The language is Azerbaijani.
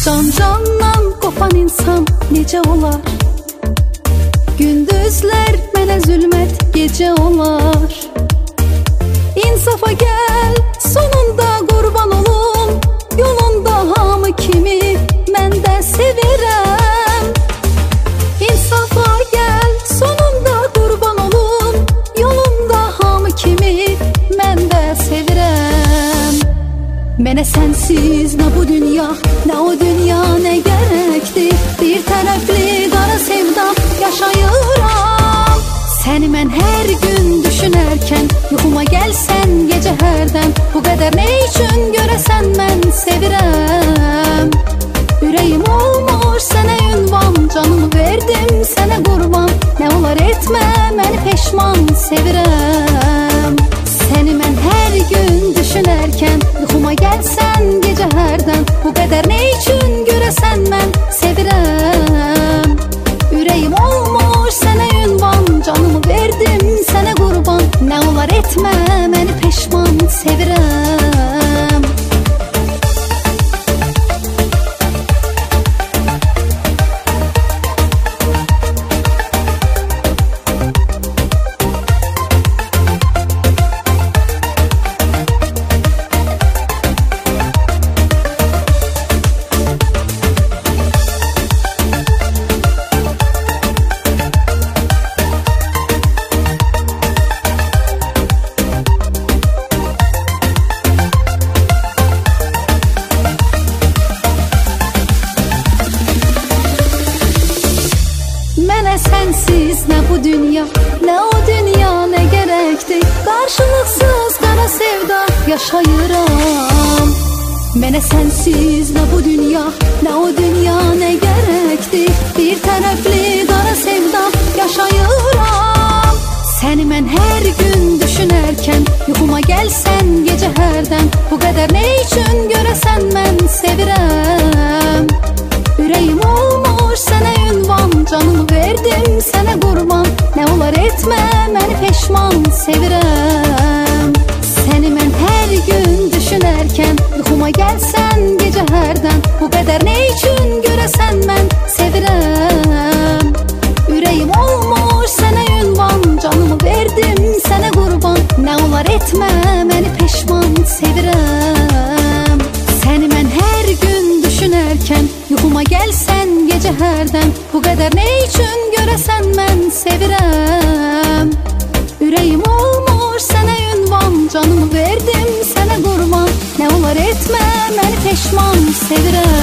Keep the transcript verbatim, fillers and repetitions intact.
Can candan qopan insan necə olar? Gündüzlər mənə zülmət gecə olar. İnsafa gəl, sonunda qurban olum, yolunda hamı kimi mən də sevirəm. İnsafa gəl, sonunda qurban olum, yolunda hamı kimi mən də sevirəm. Mənə sənsiz nə bu dünya, nə o dünya nə gərəkdir. Bir tərəfli qara sevda yaşayıram. Səni mən hər gün düşünərkən yuxuma gəlsən gecə hərdən. Bu qədər nə üçün görəsən mən sevirəm. Ürəyim olmuş sənə ünvan, canımı verdim sənə qurban. Nə olar etmə məni peşman, sevirəm. Səni mən hər gün düşünərkən yuxuma gəlsən gecə hərdən. Bu qədər nə üçün görəsən mən sevirəm. Ürəyim olmuş sənə ünvan, canımı verdim sənə qurban. Nə olar etmə məni peşman, sevirəm. Sənsiz nə bu dünya, nə o dünya nə gərəkdir. Qarşılıqsız qara sevda yaşayıram. Mənə sənsiz nə bu dünya, nə o dünya nə gərəkdir. Bir tərəfli qara sevda yaşayıram. Səni mən hər gün düşünərkən yuxuma gəlsən gecə hərdən. Bu qədər nə üçün görəsən mən sevirəm. Ürəyim olmuş sənə ünvan, canımı verdim sənə qurban. Nə olar etmə məni peşman, sevirəm. Səni mən hər gün düşünərkən yuxuma gəlsən gecə hərdən. Bu qədər nə üçün görəsən mən sevirəm. Ürəyim olmuş sənə ünvan, canımı verdim sənə qurban. Nə olar etmə məni peşman, sevirəm. Səni mən hər gün düşünərkən yuxuma gəlsən gecə hərdən. Bu qədər nə üçün görəsən mən sevirəm. Ürəyim olmuş sənə ünvan, canımı verdim sənə qurban. Nə olar etmə məni peşman, sevirəm.